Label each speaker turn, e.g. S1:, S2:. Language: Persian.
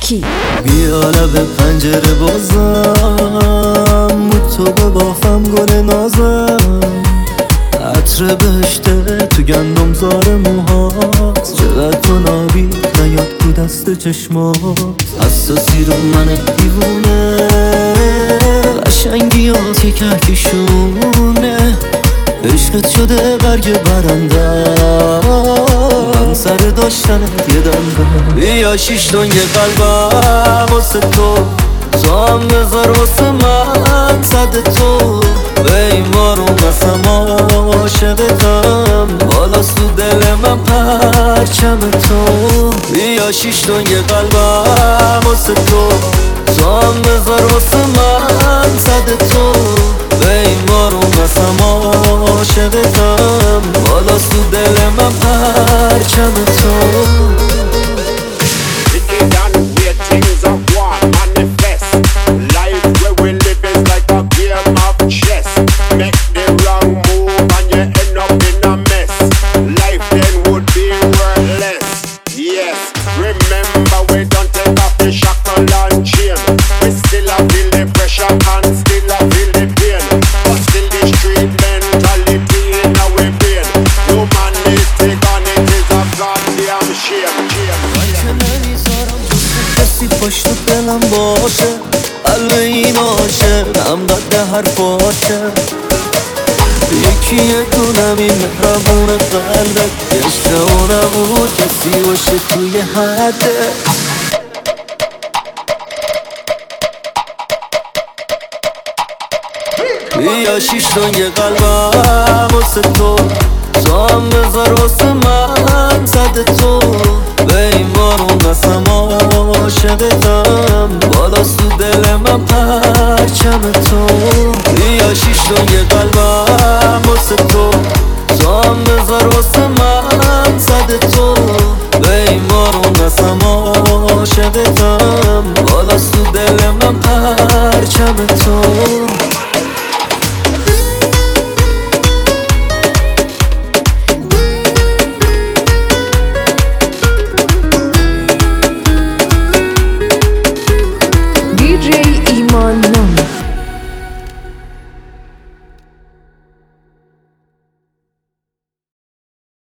S1: کی؟
S2: بیا لب پنجره بازم تو ببافم گل نازم عطر بهشته تو گندم زار موهات چقدر تو نابی نیاد تو دست چشمات حساسی رو من دیوونه قشنگیات یه کهکشونه عشقت شده برگ برنده من سر داشتنت یه دنده بیا شیش تنگ قلبم واسه تو هم بذار واسه من صد تو به این بارون قسم عاشقتم بالا سو دل من پرچم تو بیا شیش تنگ قلبم واسه تو هم بذار واسه من صد تو به این بارون قسم عاشقتم بالا سو دل من پرچم تو پشت دلم باشه قلب این عاشق هم قد حرفاشه یکی یه دونم این مهربون قلبت عشق نبود کسی باشه توی حده بیا شیش تنگ قلبم واسه تو هم بذار واسه من صد تو به این بارون قسم عاشقتم بالا سو دل من پرچم تو بیا شیش تنگ قلبم واسه تو هم بذار واسه من صد تو به این بارون قسم عاشقتم